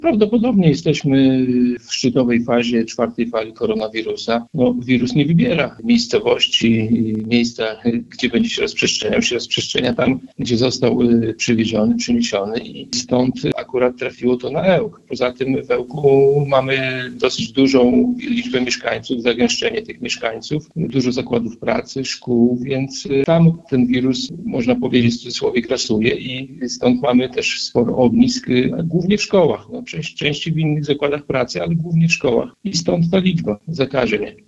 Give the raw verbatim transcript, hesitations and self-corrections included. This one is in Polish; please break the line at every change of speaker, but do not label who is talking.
Prawdopodobnie jesteśmy w szczytowej fazie czwartej fali koronawirusa. No, wirus nie wybiera miejscowości, miejsca, gdzie będzie się rozprzestrzeniał. Się rozprzestrzenia tam, gdzie został y, przywieziony, przyniesiony i stąd akurat trafiło to na Ełk. Poza tym w Ełku mamy dosyć dużą liczbę mieszkańców, zagęszczenie tych mieszkańców, dużo zakładów pracy, szkół, więc y, tam ten wirus, można powiedzieć w cudzysłowie, grasuje i stąd mamy też sporo ognisk, y, głównie w szkołach. No, części w innych zakładach pracy, ale głównie w szkołach. I stąd ta liczba zakażeń.